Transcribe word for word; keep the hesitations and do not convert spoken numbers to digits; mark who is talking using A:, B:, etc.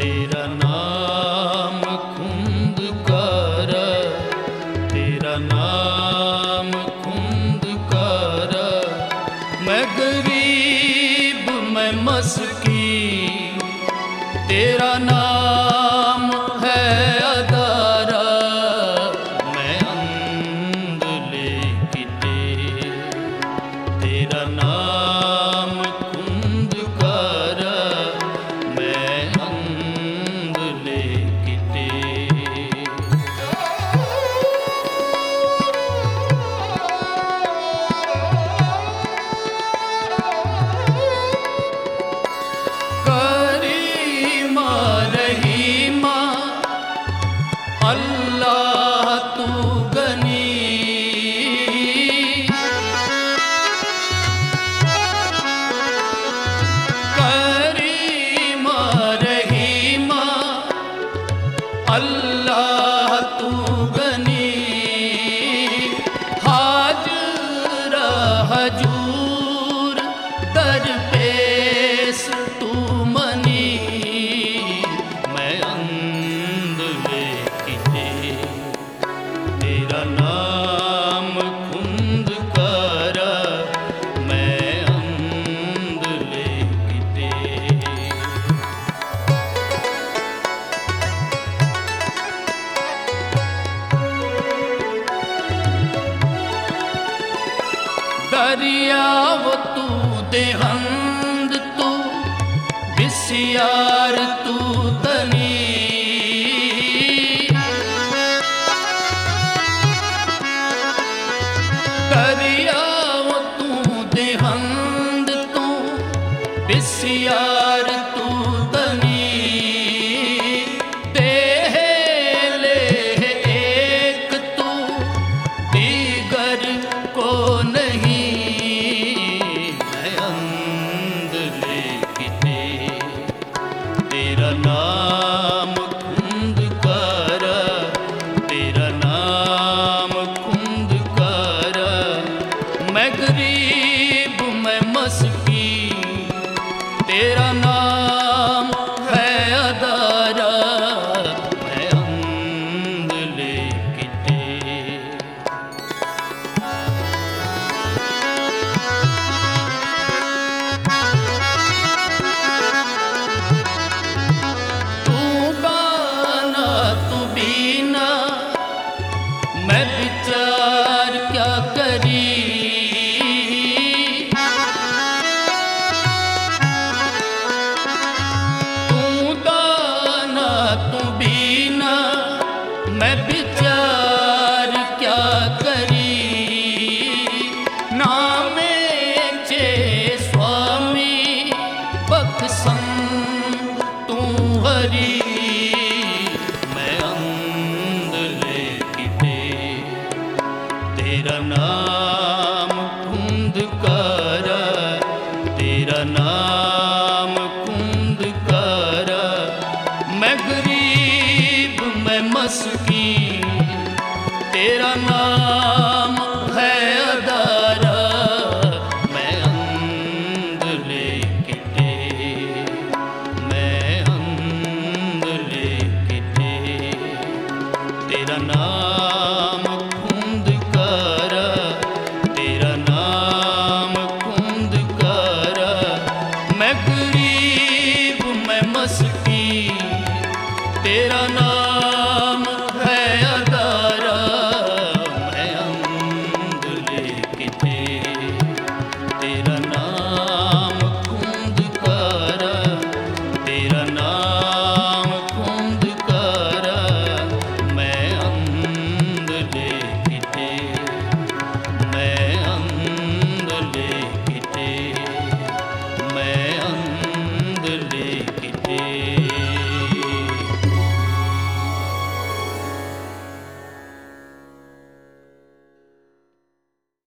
A: तेरा नाम खुंदकार, तेरा नाम खुंदकार। मैं गरीब मैं मस्कीन, तेरा नाम है अदारा। मैं अंधले किते, तेरा नाम खुंदकार। मैं अंधले किते। करीमा रहीमा अल्लाह तू गनी, करीमा रहीमा अल्लाह तू गनी। हाजरा हजूर दरपेश तू मनी। मैं अंधले किते, तेरा नाम खुंदकार। मैं अंधले किते। दरियाव तू देहंद तू बिसियार तू तनी। दरियाव तू देहंद तू बिसियार तू तनी। देह लेह एक तू दीगर को नहीं। मैं अंधले किते, तेरा नाम खुंदकार, तेरा नाम खुंदकार। मैं गरीब मैं मस्कीन, तेरा नाम